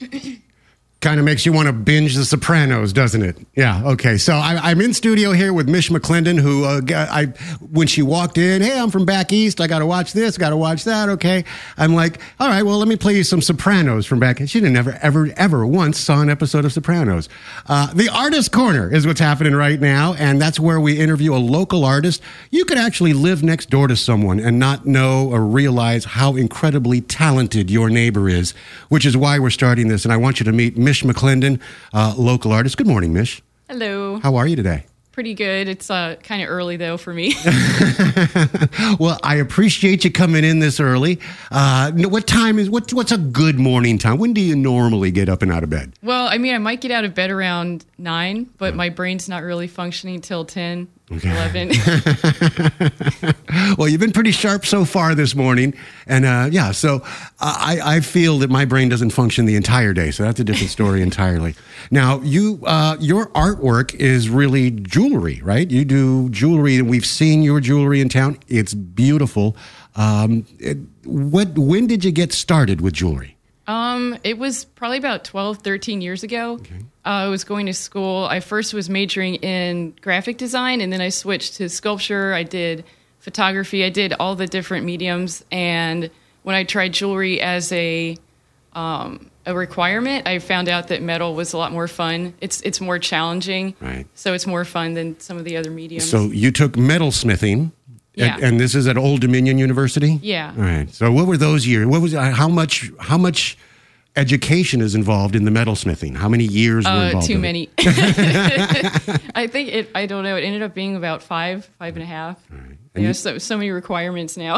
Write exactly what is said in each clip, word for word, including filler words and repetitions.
Kind of makes you want to binge The Sopranos, doesn't it? Yeah, okay. So I, I'm in studio here with Mish McClendon, who, uh, I, when she walked in, hey, I'm from back east. I got to watch this, got to watch that, okay. I'm like, all right, well, let me play you some Sopranos from back. She didn't never, ever, ever once saw an episode of Sopranos. Uh, the Artist Corner is what's happening right now, and that's where we interview a local artist. You could actually live next door to someone and not know or realize how incredibly talented your neighbor is, which is why we're starting this, and I want you to meet Mish McClendon, uh, local artist. Good morning, Mish. Hello. How are you today? Pretty good. It's uh, kind of early, though, for me. Well, I appreciate you coming in this early. Uh, what time is, what, what's a good morning time? When do you normally get up and out of bed? Well, I mean, I might get out of bed around nine, but oh. my brain's not really functioning till ten, okay. eleven. Well, you've been pretty sharp so far this morning. And uh, yeah, so I, I feel that my brain doesn't function the entire day. So that's a different story entirely. Now, you, uh, your artwork is really jewelry, right? You do jewelry, and we've seen your jewelry in town. It's beautiful. Um, it, what? When did you get started with jewelry? Um, it was probably about twelve, thirteen years ago. Okay. Uh, I was going to school. I first was majoring in graphic design, and then I switched to sculpture. I did photography. I did all the different mediums. And when I tried jewelry as a um, a requirement, I found out that metal was a lot more fun. It's it's more challenging. Right. So it's more fun than some of the other mediums. So you took metalsmithing. Yeah. And, and this is at Old Dominion University? Yeah. All right. So what were those years? What was how much how much education is involved in the metalsmithing? How many years were uh, involved? Too in many. I think it I don't know. It ended up being about five, five and a half. All right. And yeah, you, so so many requirements now.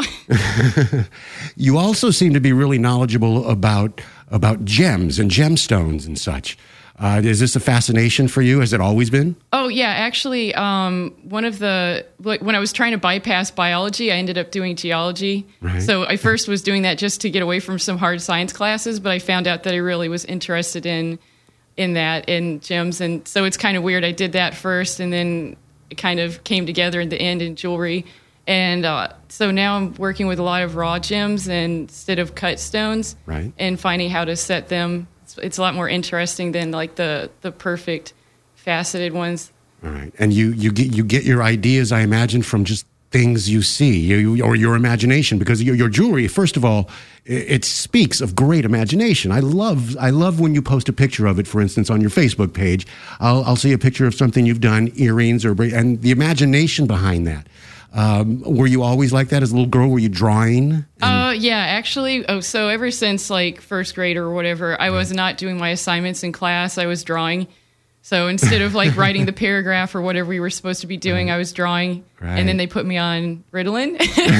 You also seem to be really knowledgeable about about gems and gemstones and such. Uh, is this a fascination for you? Has it always been? Oh, yeah. Actually, um, one of the, like, when I was trying to bypass biology, I ended up doing geology. Right. So I first was doing that just to get away from some hard science classes, but I found out that I really was interested in in that, in gems. And so it's kind of weird. I did that first, and then it kind of came together in the end in jewelry. And uh, so now I'm working with a lot of raw gems instead of cut stones, right, and finding how to set them. It's a lot more interesting than like the, the perfect faceted ones. All right. And you, you get you get your ideas, I imagine, from just things you see you, or your imagination, because your, your jewelry, first of all, it, it speaks of great imagination. I love I love when you post a picture of it, for instance, on your Facebook page. I'll, I'll see a picture of something you've done, earrings, or and the imagination behind that. Um, were you always like that as a little girl? Were you drawing? Uh, yeah, actually. Oh, so ever since like first grade or whatever, I was not doing my assignments in class. I was drawing. So instead of like writing the paragraph or whatever we were supposed to be doing, right. I was drawing. Right. And then they put me on Ritalin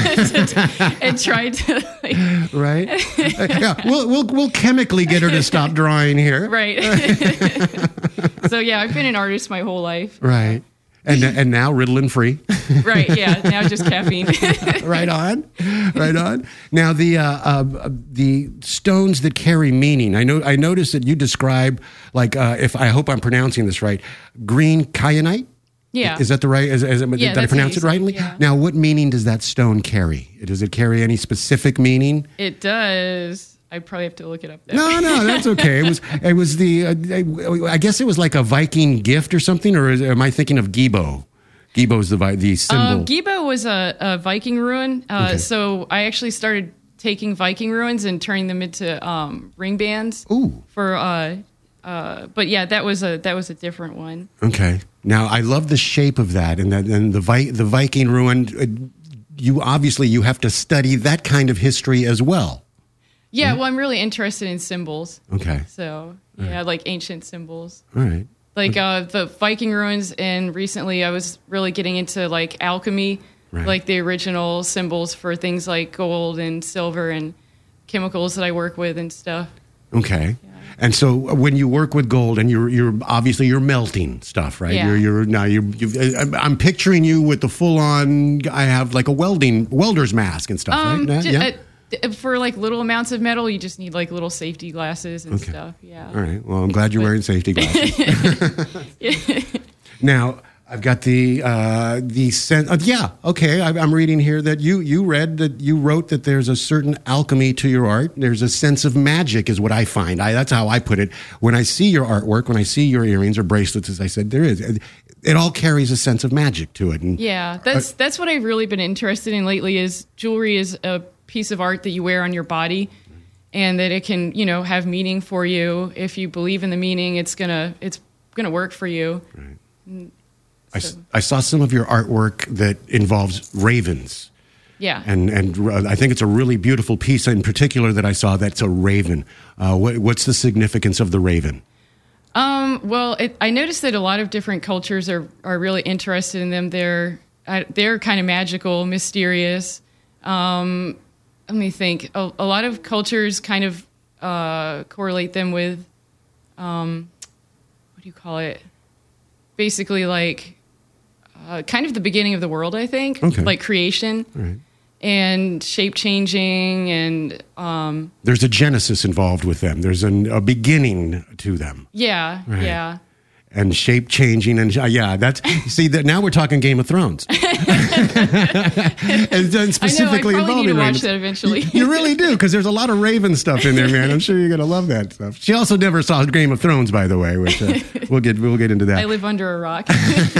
and tried to. Like, right. Uh, yeah, we'll we'll we'll chemically get her to stop drawing here. Right. So yeah, I've been an artist my whole life. Right. And and now Ritalin free. Right, yeah. Now just caffeine. Right on, right on. Now the uh, uh, the stones that carry meaning. I know. I noticed that you describe like uh, if I hope I'm pronouncing this right, green kyanite. Yeah. Is that the right? Is, is it, yeah, did I pronounce it rightly? Yeah. Now, what meaning does that stone carry? Does it carry any specific meaning? It does. I probably have to look it up there. No, no, that's okay. It was, it was the, uh, I guess it was like a Viking gift or something, or is, am I thinking of Gibo? Gibo's the the symbol. Um, Gibo was a, a Viking ruin. Uh, okay. So I actually started taking Viking ruins and turning them into um, ring bands. Ooh. For, uh, uh, but yeah, that was a that was a different one. Okay. Now I love the shape of that, and that and the Vi- the Viking ruin. Uh, you obviously you have to study that kind of history as well. Yeah, well, I'm really interested in symbols. Okay. So, yeah, right. Like ancient symbols. All right. Like uh, the Viking ruins, and recently I was really getting into, like, alchemy, right. Like the original symbols for things like gold and silver and chemicals that I work with and stuff. Okay. Yeah. And so when you work with gold, and you're you're obviously you're melting stuff, right? Yeah. You're you're now you you I'm picturing you with the full on. I have like a welding welder's mask and stuff, um, right? J- yeah. Uh, For like little amounts of metal, you just need like little safety glasses and okay. stuff. Yeah. All right. Well, I'm glad you're but, wearing safety glasses. Now, I've got the uh, the sense. Uh, yeah, okay. I, I'm reading here that you you read that you wrote that there's a certain alchemy to your art. There's a sense of magic, is what I find. I, that's how I put it. When I see your artwork, when I see your earrings or bracelets, as I said, there is. It, it all carries a sense of magic to it. And, yeah, that's uh, that's what I've really been interested in lately. Is jewelry is a piece of art that you wear on your body, and that it can, you know, have meaning for you. If you believe in the meaning, it's gonna it's gonna work for you. Right. And, So. I, I saw some of your artwork that involves ravens. Yeah. And and uh, I think it's a really beautiful piece in particular that I saw that's a raven. Uh, what, what's the significance of the raven? Um, well, it, I noticed that a lot of different cultures are, are really interested in them. They're, uh, they're kind of magical, mysterious. Um, let me think. A, a lot of cultures kind of uh, correlate them with, um, what do you call it? Basically like... Uh, kind of the beginning of the world, I think, okay. like creation right. and shape changing, and um, there's a genesis involved with them. There's an, a beginning to them. Yeah, right. yeah, and shape changing, and uh, yeah, that's see that now we're talking Game of Thrones, and, and specifically I know, I probably need to watch ravens. that eventually. You, you really do, because there's a lot of Raven stuff in there, man. I'm sure you're gonna love that stuff. She also never saw Game of Thrones, by the way, which uh, we'll get we'll get into that. I live under a rock.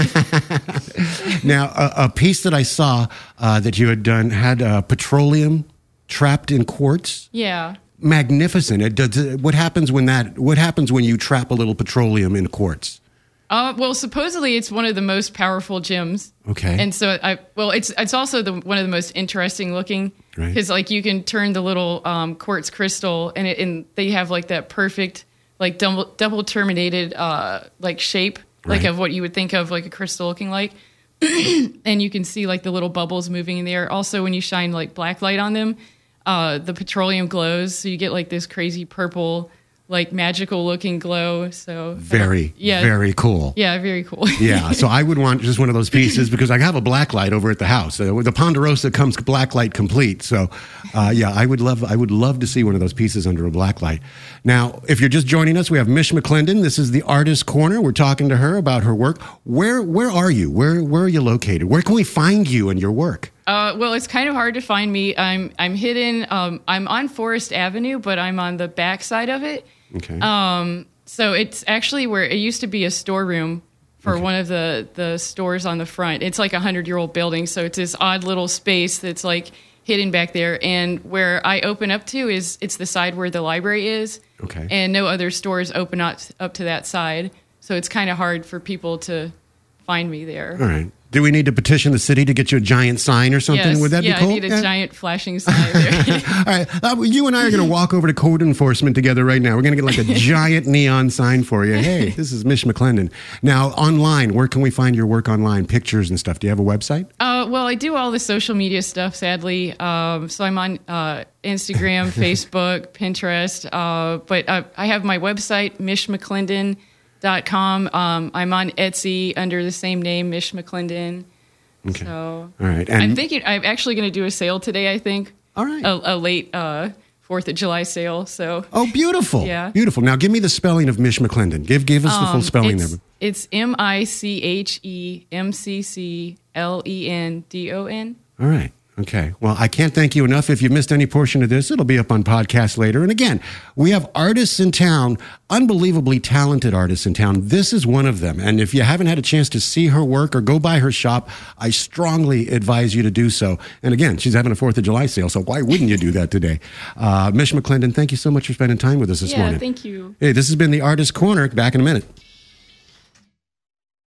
Now, a, a piece that I saw uh, that you had done had uh, petroleum trapped in quartz. Yeah. Magnificent. It does, what happens when that? What happens when you trap a little petroleum in quartz? Uh, well, supposedly it's one of the most powerful gems. Okay. And so, I well, it's it's also the one of the most interesting looking, because right. like you can turn the little um, quartz crystal, and it and they have like that perfect like double double terminated uh, like shape, like right. of what you would think of like a crystal looking like. And you can see like the little bubbles moving in the air. Also, when you shine like black light on them, uh, the petroleum glows, so you get like this crazy purple, like magical looking glow. So very, uh, yeah, very cool. Yeah, very cool. Yeah, so I would want just one of those pieces because I have a black light over at the house. Uh, with the Ponderosa comes black light complete. So, uh, yeah, I would love, I would love to see one of those pieces under a black light. Now, if you're just joining us, we have Mish McClendon. This is the Artist Corner. We're talking to her about her work. Where, where are you? Where, where are you located? Where can we find you and your work? Uh, well, it's kind of hard to find me. I'm, I'm hidden. Um, I'm on Forest Avenue, but I'm on the back side of it. Okay. Um, so it's actually where it used to be a storeroom for okay. one of the, the stores on the front. It's like a hundred year old building. So it's this odd little space that's like hidden back there. And where I open up to is it's the side where the library is. Okay. And no other stores open up, up to that side. So it's kind of hard for people to find me there. All right. Do we need to petition the city to get you a giant sign or something? Yes. Would that yeah, be cool? I need a yeah. giant flashing sign there. All right. Uh, you and I are going to walk over to code enforcement together right now. We're going to get like a giant neon sign for you. Hey, this is Mish McClendon. Now, online, where can we find your work online? Pictures and stuff. Do you have a website? Uh, well, I do all the social media stuff, sadly. Um, so I'm on uh, Instagram, Facebook, Pinterest. Uh, but I, I have my website, mish mcclendon dot com. Um, I'm on Etsy under the same name, Mish McClendon. Okay. So all right. And I'm thinking I'm actually going to do a sale today. I think. All right. A, a late uh, Fourth of July sale. So. Oh, beautiful. Yeah. Beautiful. Now, give me the spelling of Mish McClendon. Give give us the full Um, spelling it's, there. It's M I C H E M C C L E N D O N. All right. Okay. Well, I can't thank you enough. If you missed any portion of this, it'll be up on podcast later. And again, we have artists in town, unbelievably talented artists in town. This is one of them. And if you haven't had a chance to see her work or go by her shop, I strongly advise you to do so. And again, she's having a fourth of July sale, so why wouldn't you do that today? Uh, Mish McClendon, thank you so much for spending time with us this yeah, morning. thank you. Hey, this has been the Artist Corner. Back in a minute.